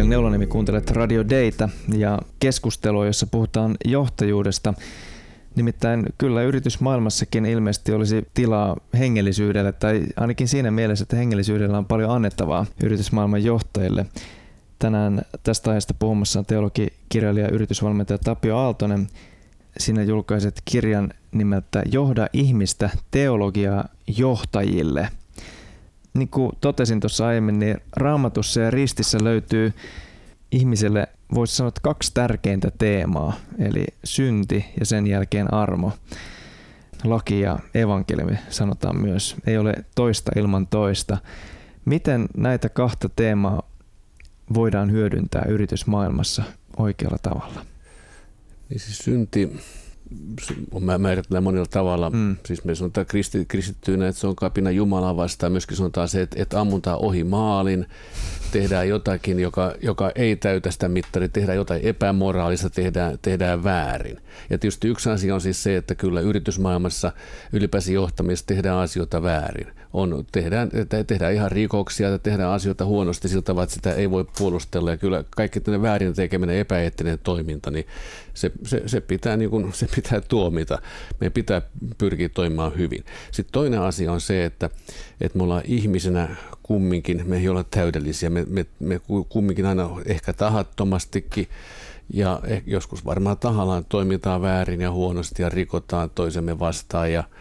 olen Neulonimi, kuuntelet Radio Dayta ja keskustelua, jossa puhutaan johtajuudesta. Nimittäin kyllä yritysmaailmassakin ilmeisesti olisi tilaa hengellisyydelle, tai ainakin siinä mielessä, että hengellisyydellä on paljon annettavaa yritysmaailman johtajille. Tänään tästä aiheesta puhumassa on teologi, kirjailija ja yritysvalmentaja Tapio Aaltonen. Sinä julkaiset kirjan nimeltä Johda ihmistä, teologiaa johtajille. Niin kuin totesin tuossa aiemmin, niin Raamatussa ja ristissä löytyy ihmiselle, voisi sanoa, 2 tärkeintä teemaa, eli synti ja sen jälkeen armo. Laki ja evankeliumi sanotaan myös, ei ole toista ilman toista. Miten näitä 2 teemaa voidaan hyödyntää yritysmaailmassa oikealla tavalla? Niin siis synti on määritellään monella tavalla. Siis me sanotaan kristittyinä, että se on kapina Jumalaa vastaan. Myöskin sanotaan se, että ammuntaa ohi maalin, tehdään jotakin, joka ei täytä sitä mittaria, tehdään jotain epämoraalista, tehdään väärin. Ja tietysti yksi asia on siis se, että kyllä yritysmaailmassa ylipäänsä johtamisessa tehdään asioita väärin. Tehdään ihan rikoksia, tehdään asioita huonosti siltä tavalla, että sitä ei voi puolustella. Ja kyllä kaikki tämmöinen väärin tekeminen, epäeettinen toiminta, niin se pitää tuomita. Meidän pitää pyrkiä toimimaan hyvin. Sitten toinen asia on se, että me ollaan ihmisenä kumminkin, me ei olla täydellisiä. Me kumminkin aina ehkä tahattomastikin ja joskus varmaan tahallaan toimitaan väärin ja huonosti ja rikotaan toisemme vastaan. Ja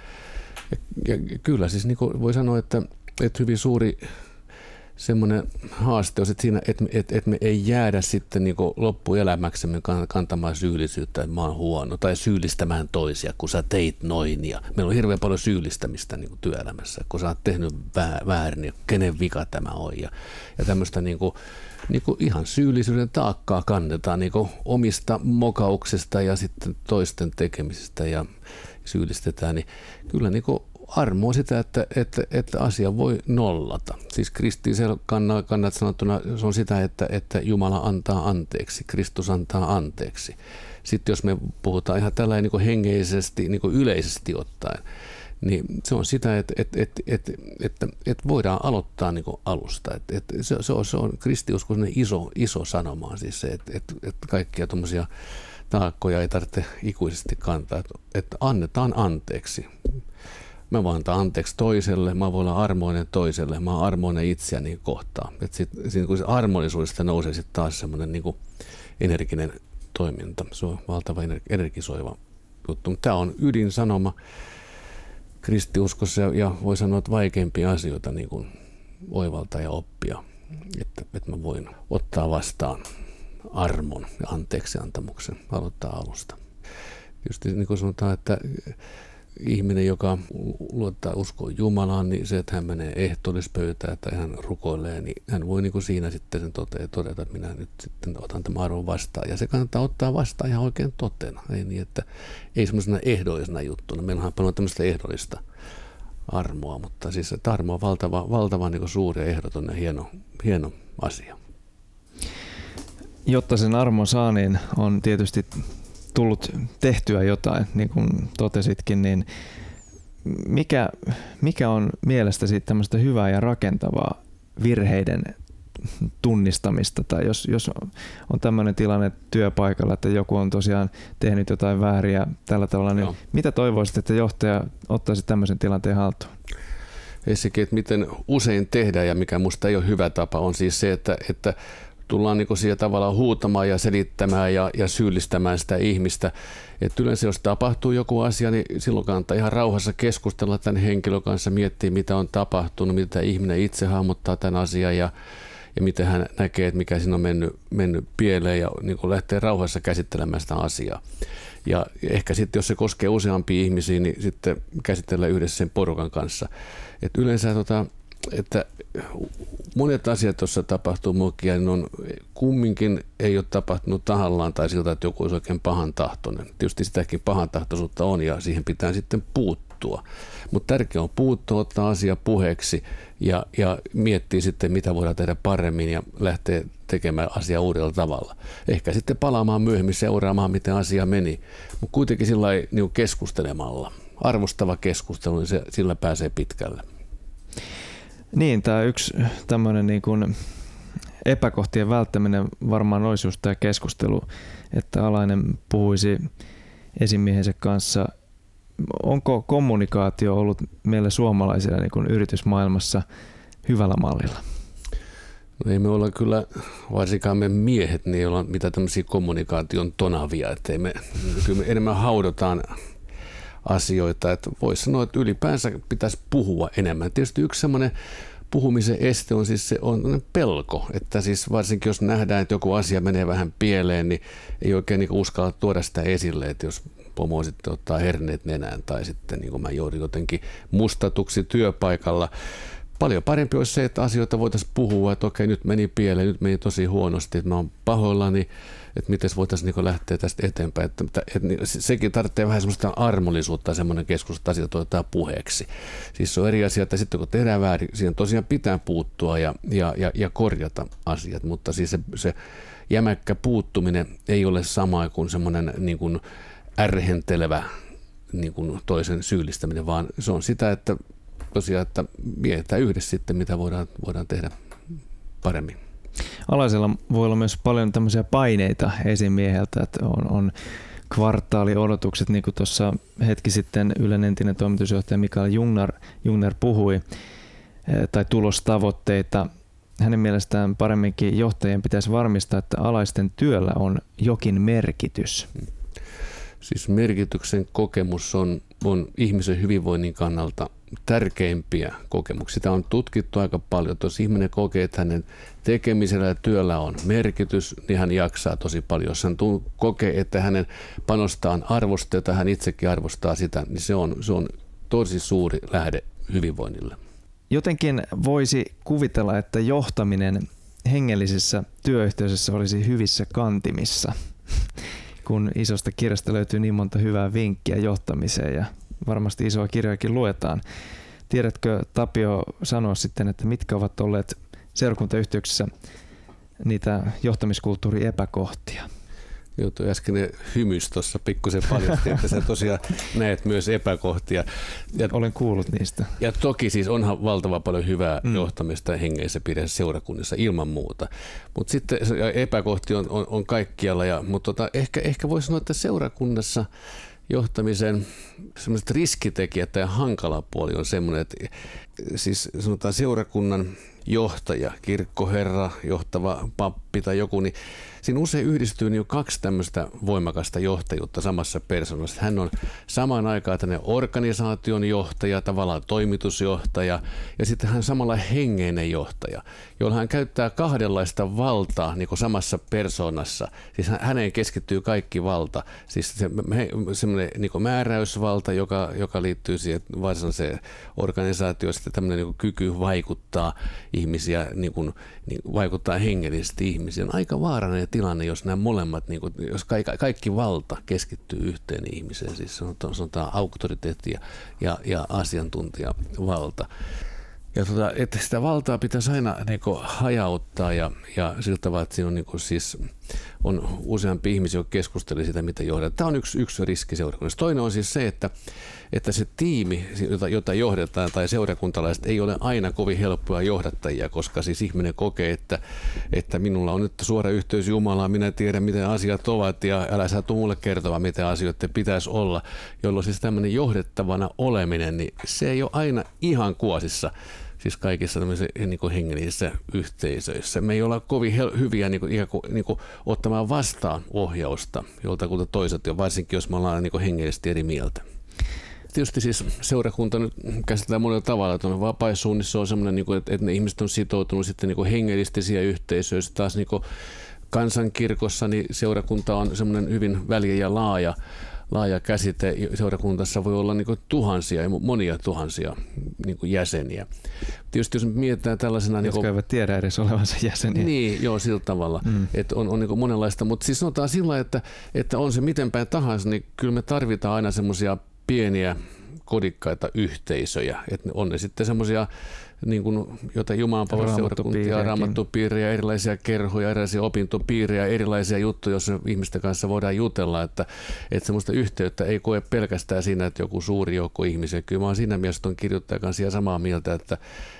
kyllä siis niin kuin voi sanoa, että hyvin suuri semmoinen haaste on siinä, että me ei jäädä sitten niin kuin loppuelämäksemme kantamaan syyllisyyttä, että mä oon huono, tai syyllistämään toisia, kun sä teit noin. Ja meillä on hirveän paljon syyllistämistä niin kuin työelämässä, kun sä oot tehnyt väärin, ja kenen vika tämä on. Ja tämmöistä niin kuin ihan syyllisyyden taakkaa kannetaan niin kuin omista mokauksesta ja sitten toisten tekemisestä ja syyllistetään. Niin kyllä niin kuin armo on sitä, että asia voi nollata. Siis kristillisellä kannalta sanottuna se on sitä, että Jumala antaa anteeksi, Kristus antaa anteeksi. Sitten jos me puhutaan ihan tällainen niin kuin hengeisesti, niin kuin yleisesti ottaen, niin se on sitä, että voidaan aloittaa niin kuin alusta. Se on kristiuskon iso sanoma, siis se, että kaikkia tuommoisia taakkoja ei tarvitse ikuisesti kantaa, että annetaan anteeksi. Mä voin antaa anteeksi toiselle, mä voin olla armoinen toiselle, mä oon armoinen itseäni kohtaan. Siinä kun se armollisuudesta nousee sitten taas semmoinen niin kuin energinen toiminta. Se on valtava energisoiva juttu. Tämä on ydinsanoma kristiuskossa ja voi sanoa, että vaikeimpia asioita niin kuin oivaltaa ja oppia. Että mä voin ottaa vastaan armon ja anteeksiantamuksen, aloittaa alusta. Just niin kuin sanotaan, että ihminen, joka luottaa uskoa Jumalaan, niin se, että hän menee ehtoollispöytään, että hän rukoilee, niin hän voi niin kuin siinä sitten sen todeta, että minä nyt sitten otan tämän arvon vastaan. Ja se kannattaa ottaa vastaan ihan oikein totena. Ei niin, että ei semmoisena ehdollisena juttuna. Meillä on paljon tämmöistä ehdollista armoa, mutta siis että armo on valtava niin kuin suuri ja ehdoton ja hieno asia. Jotta sen armon saa, niin on tietysti tullut tehtyä jotain, niin kuin totesitkin, niin mikä on mielestäsi tämmöistä hyvää ja rakentavaa virheiden tunnistamista, tai jos on tämmöinen tilanne työpaikalla, että joku on tosiaan tehnyt jotain vääriä tällä tavalla, niin mitä toivoisit, että johtaja ottaisi tämmöisen tilanteen haltuun? Sekin, että miten usein tehdään ja mikä musta ei ole hyvä tapa, on siis se, että tullaan niin siihen tavallaan huutamaan ja selittämään ja syyllistämään sitä ihmistä. Et yleensä jos tapahtuu joku asia, niin silloin kannattaa ihan rauhassa keskustella tämän henkilön kanssa, miettiä mitä on tapahtunut, mitä ihminen itse hahmottaa tämän asian ja miten hän näkee, että mikä siinä on mennyt pieleen ja niin lähtee rauhassa käsittelemään sitä asiaa. Ja ehkä sitten, jos se koskee useampia ihmisiä, niin sitten käsitellään yhdessä sen porukan kanssa. Et yleensä että monet asiat, joissa tapahtuu mokia, niin on kumminkin ei ole tapahtunut tahallaan tai siltä, että joku olisi oikein pahan tahtoinen. Tietysti sitäkin pahan tahtoisuutta on ja siihen pitää sitten puuttua. Mutta tärkeää on puuttua, ottaa asia puheeksi ja miettiä sitten, mitä voidaan tehdä paremmin ja lähteä tekemään asiaa uudella tavalla. Ehkä sitten palaamaan myöhemmin seuraamaan, miten asia meni, mutta kuitenkin sillä niin keskustelemalla. Arvostava keskustelu, niin sillä pääsee pitkälle. Niin, tämä yksi tämmöinen niin kuin epäkohtien välttäminen varmaan olisi just tämä keskustelu, että alainen puhuisi esimiehensä kanssa. Onko kommunikaatio ollut meille suomalaisilla niin kuin yritysmaailmassa hyvällä mallilla? No ei me olla kyllä, varsinkaan me miehet, niin ei olla mitään tämmöisiä kommunikaation tonavia, että kyllä me enemmän haudotaan asioita, että voisi sanoa, että ylipäänsä pitäisi puhua enemmän. Tietysti yksi semmoinen puhumisen este on siis se on pelko, että siis varsinkin jos nähdään, että joku asia menee vähän pieleen, niin ei oikein niin uskalla tuoda sitä esille, että jos pomo sitten ottaa herneet nenään tai sitten niin kuin mä joudun jotenkin mustatuksi työpaikalla. Paljon parempi olisi se, että asioita voitaisiin puhua, että okei, nyt meni pieleen, nyt meni tosi huonosti, että mä oon pahoillani, että miten voitaisiin niin lähteä tästä eteenpäin. Että sekin tarvitsee vähän semmoista armollisuutta, semmoinen keskustelu, että asiat otetaan puheeksi. Siis se on eri asia, että sitten kun tehdään väärin, siihen tosiaan pitää puuttua ja korjata asiat, mutta siis se jämäkkä puuttuminen ei ole sama kuin semmoinen niin kuin ärhentelevä niin kuin toisen syyllistäminen, vaan se on sitä, että tosiaan, että mietitään yhdessä sitten, mitä voidaan tehdä paremmin. Alaisella voi olla myös paljon tämmöisiä paineita esimieheltä, että on kvartaaliodotukset, niin kuin tuossa hetki sitten Ylen entinen toimitusjohtaja Mikael Jungner puhui, tai tulostavoitteita. Hänen mielestään paremminkin johtajien pitäisi varmistaa, että alaisten työllä on jokin merkitys. Siis merkityksen kokemus on ihmisen hyvinvoinnin kannalta tärkeimpiä kokemuksia. Sitä on tutkittu aika paljon. Jos ihminen kokee, että hänen tekemisellä ja työllä on merkitys, niin hän jaksaa tosi paljon. Jos hän kokee, että hänen panostaan arvostetaan, hän itsekin arvostaa sitä, niin se on tosi suuri lähde hyvinvoinnille. Jotenkin voisi kuvitella, että johtaminen hengellisissä työyhteisöissä olisi hyvissä kantimissa, kun isosta kirjasta löytyy niin monta hyvää vinkkiä johtamiseen ja varmasti isoa kirjaakin luetaan. Tiedätkö, Tapio, sanoa sitten, että mitkä ovat olleet seurakuntayhteyksissä niitä johtamiskulttuurin epäkohtia? Joo, tuo äskeinen hymys tuossa pikkusen paljasti, että sä tosiaan näet myös epäkohtia. Olen kuullut niistä. Ja toki siis onhan valtava paljon hyvää johtamista hengeissä pidessä seurakunnissa ilman muuta. Mutta sitten epäkohtia on kaikkialla. Mutta ehkä voisi sanoa, että seurakunnassa johtamisen semmoiset riskitekijät ja hankala puoli on semmoinen, että siis sanotaan seurakunnan johtaja, kirkkoherra, johtava pappi tai joku, niin siinä usein yhdistyy niin kaksi tämmöistä voimakasta johtajuutta samassa persoonassa. Hän on samaan aikaan tämmöinen organisaation johtaja, tavallaan toimitusjohtaja, ja sitten hän samalla hengeinen johtaja, jolla hän käyttää kahdenlaista valtaa niin kuin samassa persoonassa. Siis häneen keskittyy kaikki valta. Siis semmoinen niin kuin määräysvalta, joka liittyy siihen varsinaiseen organisaatioon, sitten tämmöinen niin kuin kyky vaikuttaa ihmisiä, niin vaikuttaa hengellisesti ihmisiä. On aika vaarallinen tilanne, jos nämä molemmat, niin kuin, jos kaikki valta keskittyy yhteen ihmiseen, siis sanotaan auktoriteetti ja asiantuntijavalta. Ja että sitä valtaa pitäisi aina niin kuin hajauttaa ja sillä tavalla, että siinä on, niin kuin, siis, on useampi ihmisiä, jotka keskusteli sitä, mitä johdetaan. Tämä on yksi riski seurakunnassa. Toinen on siis se, että se tiimi, jota johdetaan, tai seurakuntalaiset, ei ole aina kovin helppoa johdattajia, koska siis ihminen kokee, että minulla on nyt suora yhteys Jumalaan, minä tiedän, miten asiat ovat, ja älä saa mulle kertoa, miten asioiden pitäisi olla, jolloin siis tämmöinen johdettavana oleminen, niin se ei ole aina ihan kuosissa. Siis kaikissa tämmöisissä niin kuin hengellisissä yhteisöissä. Me ei olla kovin hyviä niin kuin ottamaan vastaan ohjausta joltakulta toiset, varsinkin jos me ollaan niin kuin hengellisesti eri mieltä. Tietysti siis seurakunta nyt käsitellään monella tavalla, että on vapaisuunnissa on semmoinen, että ne ihmiset on sitoutunut sitten niin hengellisesti yhteisöissä. Taas niin kansankirkossa niin seurakunta on semmoinen hyvin väliä ja laaja käsite. Seurakuntassa voi olla niin tuhansia ja monia tuhansia niin jäseniä. Tietysti jos mietitään tällaisena... Jotka eivät tiedä edes olevansa jäseniä. Niin, joo, sillä tavalla. Että on niin monenlaista, mutta siis sanotaan sillä, että on se miten päin tahansa, niin kyllä me tarvitaan aina semmoisia pieniä kodikkaita yhteisöjä. Että on ne sitten semmoisia, niin kuin, joita Jumalanpalvelusseurakuntia, raamattupiirejä, erilaisia kerhoja, erilaisia opintopiirejä, erilaisia juttuja, joissa ihmisten kanssa voidaan jutella, että semmoista yhteyttä ei koe pelkästään siinä, että joku suuri joukko ihmisiä. Kyllä mä oon siinä mielessä ton kirjoittajan kanssa samaa mieltä,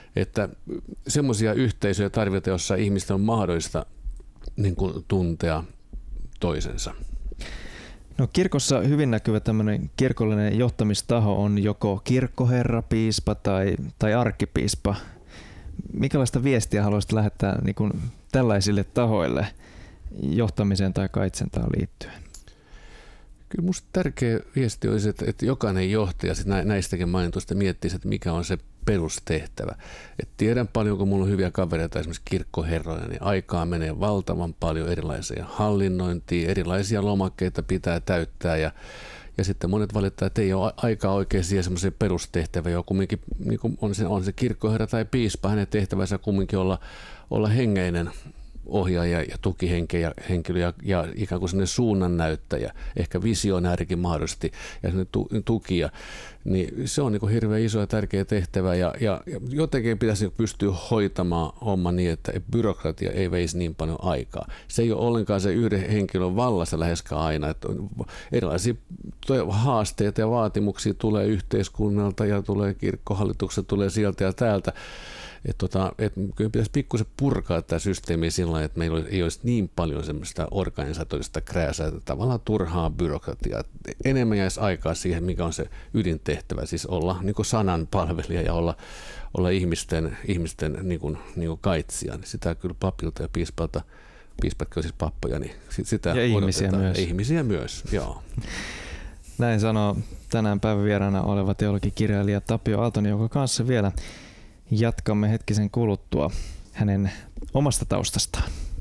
Että semmoisia yhteisöjä tarvitaan, jossa ihmisten on mahdollista niin kuin tuntea toisensa. No kirkossa hyvin näkyvä tämmöinen kirkollinen johtamistaho on joko kirkkoherra, piispa tai arkkipiispa. Mikälaista viestiä haluaisit lähettää niin kuin tällaisille tahoille johtamiseen tai kaitsentaan liittyen? Kyllä minusta tärkeä viesti olisi, että jokainen johtaja näistäkin mainituista miettisi, että mikä on se perustehtävä. Et tiedän paljon, kun minulla on hyviä kavereita, esimerkiksi kirkkoherroja, niin aikaa menee valtavan paljon erilaisia hallinnointia, erilaisia lomakkeita pitää täyttää ja sitten monet valittaa, että ei ole aikaa oikein siihen semmoiseen perustehtävään, joka kumminkin niin on se kirkkoherra tai piispa, hänen tehtävänsä kumminkin olla hengeinen ohjaaja ja tukihenkilö ja ikään kuin sellainen suunnannäyttäjä, ehkä visionäärikin mahdollisesti ja sellainen tukija, niin se on niin kuin hirveän iso ja tärkeä tehtävä ja jotenkin pitäisi pystyä hoitamaan homma niin, että byrokratia ei veisi niin paljon aikaa. Se ei ole ollenkaan se yhden henkilön vallassa läheskään aina, että erilaisia haasteita ja vaatimuksia tulee yhteiskunnalta ja tulee kirkkohallitukselta, tulee sieltä ja täältä. Että kyllä pitäisi pikkusen purkaa tämä systeemi sillä tavalla, että meillä ei olisi niin paljon semmoista organisatorista krääsää, tavallaan turhaa byrokratiaa. Enemmän jäisi aikaa siihen, mikä on se ydintehtävä, siis olla niin kuin sanan palvelija ja olla ihmisten niin kuin kaitsija. Niin sitä kyllä papilta ja piispalta, piispatkin on siis pappoja, niin sitä ja ihmisiä myös. Ihmisiä myös, joo. Näin sanoo tänään päivän vieraana oleva teologikirjailija Tapio Aaltonen, joka kanssa vielä jatkamme hetkisen kuluttua hänen omasta taustastaan.